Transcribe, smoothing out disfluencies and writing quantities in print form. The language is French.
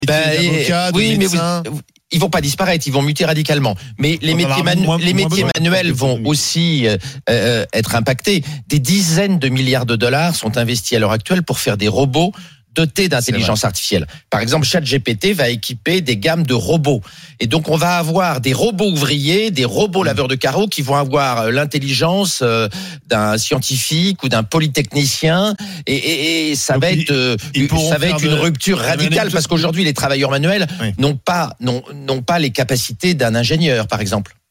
Avocats, oui, mais médecins. ils vont pas disparaître, ils vont muter radicalement. Mais les métiers manuels vont aussi être impactés. Des dizaines de milliards de dollars sont investis à l'heure actuelle pour faire des robots dotés d'intelligence artificielle. Par exemple, ChatGPT va équiper des gammes de robots. Et donc, on va avoir des robots ouvriers, des robots laveurs de carreaux qui vont avoir l'intelligence d'un scientifique ou d'un polytechnicien. Et ça va être une rupture radicale parce qu'aujourd'hui, les travailleurs manuels n'ont pas les capacités d'un ingénieur, par exemple.